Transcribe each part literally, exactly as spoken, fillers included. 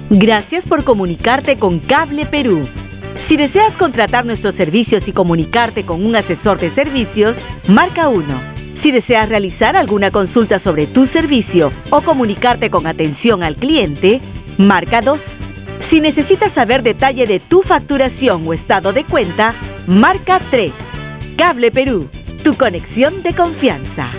Gracias por comunicarte con Cable Perú. Si deseas contratar nuestros servicios y comunicarte con un asesor de servicios, marca uno. Si deseas realizar alguna consulta sobre tu servicio o comunicarte con atención al cliente, marca dos. Si necesitas saber detalle de tu facturación o estado de cuenta, marca tres. Cable Perú, tu conexión de confianza.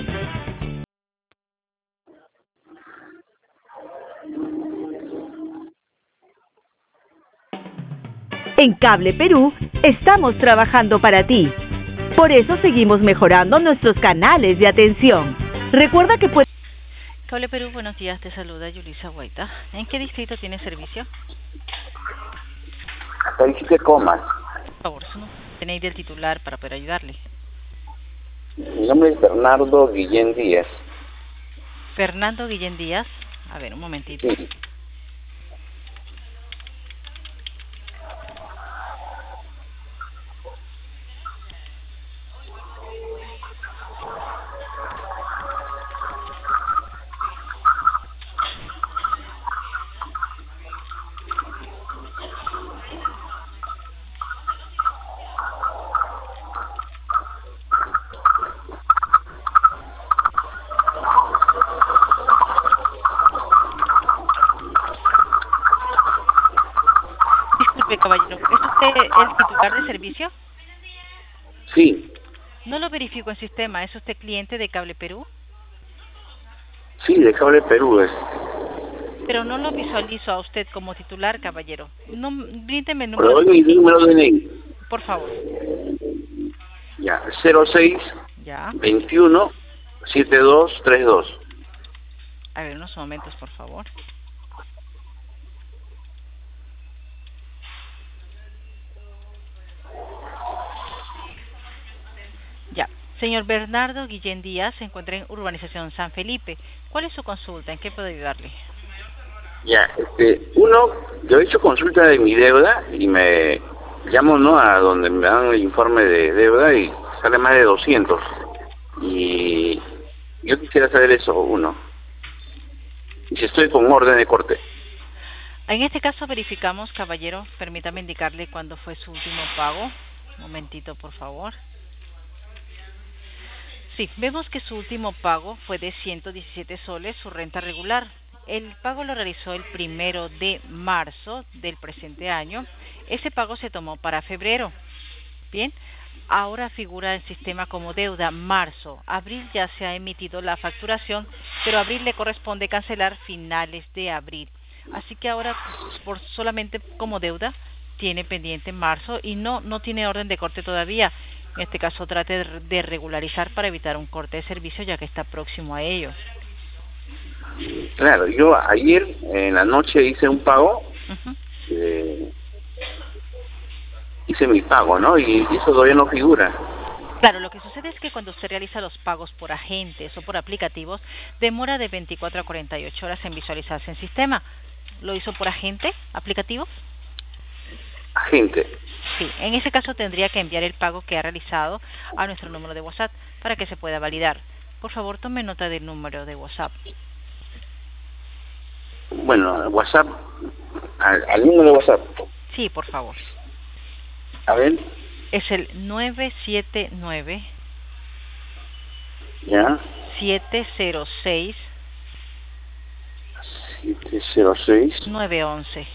En Cable Perú estamos trabajando para ti. Por eso seguimos mejorando nuestros canales de atención. Recuerda que puedes... Cable Perú, buenos días, te saluda Yulisa Guaita. ¿En qué distrito tiene servicio? Hasta diecisiete comas. Por favor, su nombre. Tenéis del titular para poder ayudarle. Mi nombre es Bernardo Guillén Díaz. Fernando Guillén Díaz. A ver, un momentito. Sí. Disculpe, caballero, ¿es usted el titular de servicio? Sí, No lo verifico en sistema. ¿Es usted cliente de Cable Perú? sí, de Cable Perú es. Pero no lo visualizo a usted como titular, caballero. No, bríndeme el Pero número, doy mi número de D N I. por favor. Ya, cero seis Ya. veintiuno setenta y dos treinta y dos. A ver, unos momentos, por favor. Ya. Señor Bernardo Guillén Díaz se encuentra en Urbanización San Felipe. ¿Cuál es su consulta? ¿En qué puedo ayudarle? Ya, este, uno, yo he hecho consulta de mi deuda y me llamo, ¿no?, a donde me dan el informe de deuda y sale más de doscientos. Y yo quisiera saber eso, uno. Y si estoy con orden de corte. En este caso verificamos, caballero, permítame indicarle cuándo fue su último pago. Un momentito, por favor. Sí, vemos que su último pago fue de ciento diecisiete soles, su renta regular. El pago lo realizó el primero de marzo del presente año. Ese pago se tomó para febrero. Bien, ahora figura el sistema como deuda marzo. Abril ya se ha emitido la facturación, pero a abril le corresponde cancelar finales de abril. Así que ahora, por solamente como deuda, tiene pendiente marzo y no, no tiene orden de corte todavía. En este caso, trate de regularizar para evitar un corte de servicio, ya que está próximo a ello. Claro, yo ayer en la noche hice un pago, Uh-huh. eh, hice mi pago, ¿no? Y eso todavía no figura. Claro, lo que sucede es que cuando usted realiza los pagos por agentes o por aplicativos, demora de veinticuatro a cuarenta y ocho horas en visualizarse en sistema. ¿Lo hizo por agente, aplicativo? Agente. Sí, en ese caso tendría que enviar el pago que ha realizado a nuestro número de WhatsApp para que se pueda validar. Por favor, tome nota del número de WhatsApp. Bueno, WhatsApp, al, al número de WhatsApp. Sí, por favor. A ver, Es el nueve siete nueve, ya, siete cero seis, siete cero seis, nueve once.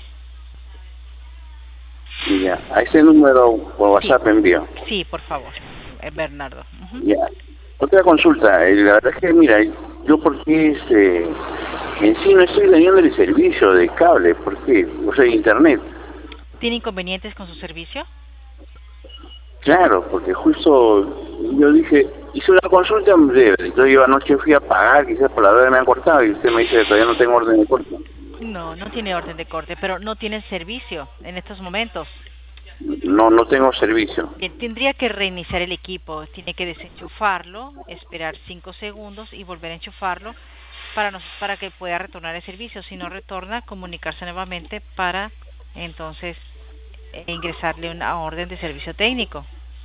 ya, a ese número por WhatsApp Sí. envío. Sí, por favor, eh, Bernardo. Uh-huh. Ya. Otra consulta, eh, la verdad es que, mira, yo porque este, en sí no estoy teniendo el servicio de cable, porque, o sea, internet. ¿Tiene inconvenientes con su servicio? Claro, porque justo yo dije, hice una consulta en breve, entonces yo anoche fui a pagar, quizás por la hora me han cortado y usted me dice que todavía no tengo orden de corte. No, no tiene orden de corte, pero no tiene servicio en estos momentos. No, no tengo servicio. Bien, tendría que reiniciar el equipo, tiene que desenchufarlo, esperar cinco segundos y volver a enchufarlo para, nos, para que pueda retornar el servicio. Si no retorna, comunicarse nuevamente para entonces eh, ingresarle una orden de servicio técnico.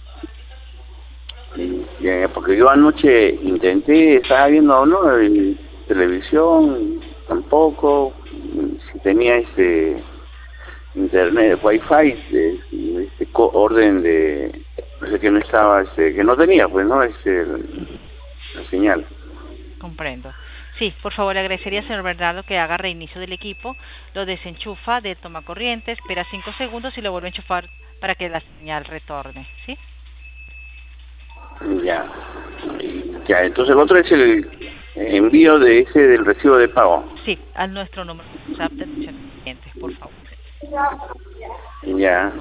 Bien, porque yo anoche intenté, estaba viendo, ¿no?, en televisión, tampoco, tenía este internet, wifi, este, este co- orden de, no sé, que no estaba, este, que no tenía, pues, ¿no? Este, la señal. Comprendo. Sí, por favor, le agradecería, señor Bernardo, que haga reinicio del equipo, lo desenchufa del tomacorriente, espera cinco segundos y lo vuelve a enchufar para que la señal retorne, ¿sí? Ya. Ya, entonces el otro es el envío de ese del recibo de pago. Sí, a nuestro número de WhatsApp de atención al cliente, por favor. Ya.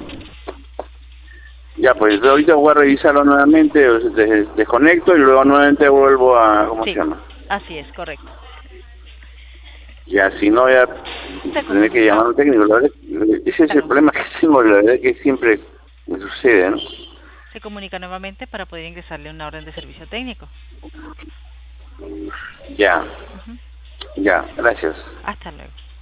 Ya, pues ahorita voy a revisarlo nuevamente, o sea, des- desconecto y luego nuevamente vuelvo a, ¿cómo Sí, se llama? así es, correcto. Ya, si no, ya tendré que llamar a un técnico. La verdad, ese es el problema que tengo, la verdad que siempre me sucede, ¿no? Se comunica nuevamente para poder ingresarle una orden de servicio técnico. Ya, Ujú. ya, gracias. Hasta luego.